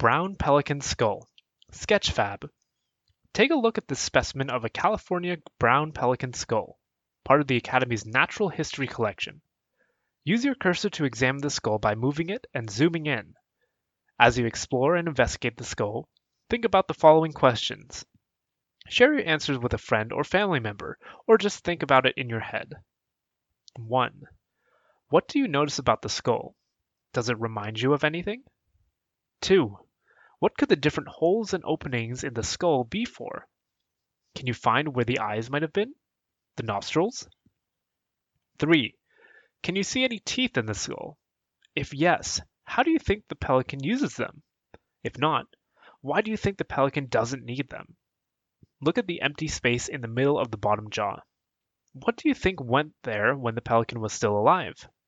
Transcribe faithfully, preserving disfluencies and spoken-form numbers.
Brown pelican skull. Sketchfab. Take a look at this specimen of a California brown pelican skull, part of the Academy's Natural History collection. Use your cursor to examine the skull by moving it and zooming in. As you explore and investigate the skull, think about the following questions. Share your answers with a friend or family member, or just think about it in your head. one. What do you notice about the skull? Does it remind you of anything? two. What could the different holes and openings in the skull be for? Can you find where the eyes might have been? The nostrils? three. Can you see any teeth in the skull? If yes, how do you think the pelican uses them? If not, why do you think the pelican doesn't need them? Look at the empty space in the middle of the bottom jaw. What do you think went there when the pelican was still alive?